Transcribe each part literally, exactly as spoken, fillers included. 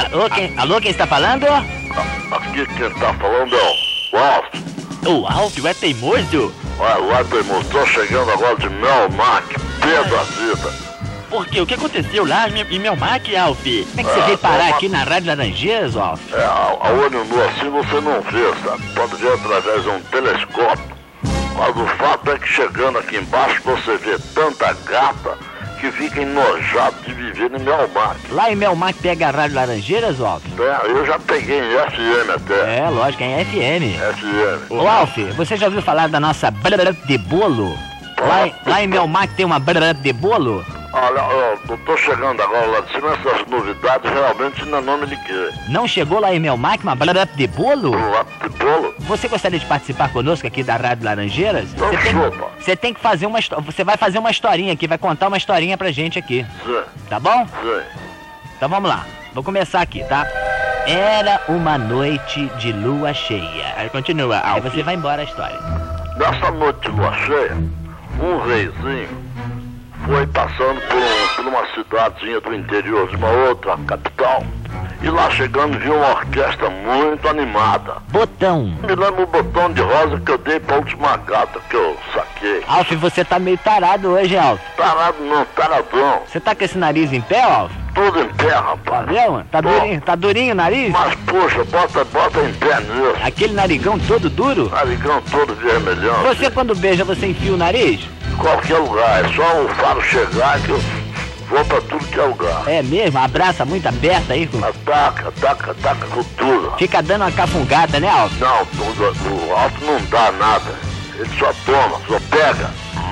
Alô, quem, alô, quem está falando? Aqui quem tá falando é o Alf. O Alf é teimoso? Olha, lá teimoso, tô chegando agora de Melmac, pé da vida. Por quê? O que aconteceu lá em em Melmac, Alf? Como é que você É, veio parar Melmac- aqui na Rádio Laranjeiras, Alf? É, a, a olho nu assim você não vê, sabe? Pode ver através de um telescópio. Mas o fato é que chegando aqui embaixo você vê tanta gata que fica enojado de viver em Melmac. Lá em Melmac pega a Rádio Laranjeiras, Alf? É, eu já peguei em F M até. É, lógico, é em F M. F M. Ô, Alf, você já ouviu falar da nossa brrr de bolo? Lá, em- lá em Melmac tem uma brrr de bolo? Olha, eu tô chegando agora lá de cima, essas novidades realmente ainda não me liguei. Não chegou lá em Melmac uma brrr de bolo? O lápis de bolo? Você gostaria de participar conosco aqui da Rádio Laranjeiras? Então Você tem, chupa. você tem que fazer uma histó- você vai fazer uma historinha aqui, vai contar uma historinha pra gente aqui, Sim, tá bom? sim. Então vamos lá, vou começar aqui, tá? Era uma noite de lua cheia. Aí continua, Aí você vai embora a história. Nessa noite de lua cheia, um reizinho foi passando por, um- por uma cidadezinha do interior de uma outra capital. E lá chegando viu uma orquestra muito animada. Botão. Me lembro o botão de rosa que eu dei pra última gata que eu saquei. Alf, você tá meio tarado hoje, Alf. Tarado não, taradão. Você tá com esse nariz em pé, Alf? Tudo em pé, Tá rapaz. vendo? Tá Tô. durinho, tá durinho o nariz? Mas puxa, bota, bota em pé nisso. Aquele narigão todo duro? Narigão todo vermelhão. Você quando beija, você enfia o nariz? Qualquer lugar, é só o faro chegar que eu vou pra tudo que é lugar. É mesmo? Abraça muito aberta aí? com- Ataca, ataca, ataca com tudo. Fica dando uma cafungada, né, Alf? Não, tudo, o alto não dá nada. Ele só toma, só pega.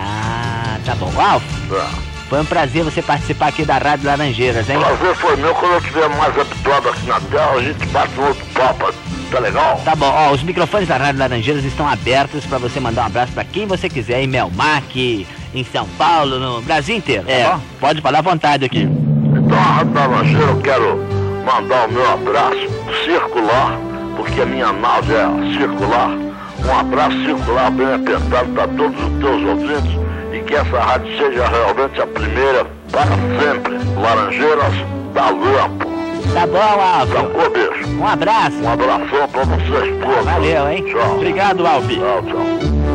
Ah, tá bom. Alf, Tá. foi um prazer você participar aqui da Rádio Laranjeiras, hein? O prazer foi meu, quando eu estiver mais habituado aqui na terra, a gente bate um outro papo. Tá legal? Tá bom, ó, os microfones da Rádio Laranjeiras estão abertos pra você mandar um abraço pra quem você quiser, em Melmac, em São Paulo, no Brasil inteiro, É. tá bom? Pode falar à vontade aqui. Então, a Rádio Laranjeira, eu quero mandar o meu abraço circular, porque a minha nave é circular. Um abraço circular bem apertado para todos os teus ouvintes e que essa rádio seja realmente a primeira para sempre. Laranjeiras da Lampo. Tá bom, Alf. Sacou, bicho? Um abraço. Um abração para vocês todos. Valeu, hein? Tchau. Obrigado, Alf. Tchau, tchau.